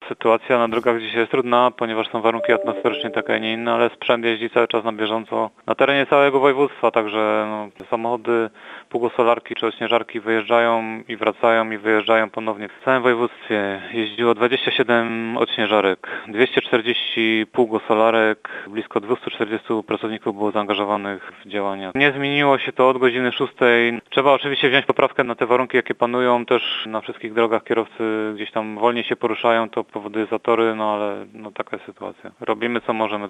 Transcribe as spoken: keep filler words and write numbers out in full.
sytuacja na drogach dzisiaj jest trudna, ponieważ są warunki atmosferycznie takie, a nie inne, ale sprzęt jeździ cały czas na bieżąco na terenie całego województwa, także no, samochody, pługosolarki czy ośnieżarki wyjeżdżają i wracają i wyjeżdżają ponownie. W całym województwie jeździło dwadzieścia siedem odśnieżarek, dwieście czterdzieści pługosolarek, blisko dwieście czterdzieści pracowników było zaangażowanych w działania. Nie zmieniło się to od godziny szóstej. Trzeba oczywiście wziąć poprawkę na te warunki, jakie panują też na wszystkich drogach. Kierowcy gdzieś tam wolniej się poruszają, to powoduje zatory, no ale no taka jest sytuacja. Robimy co możemy.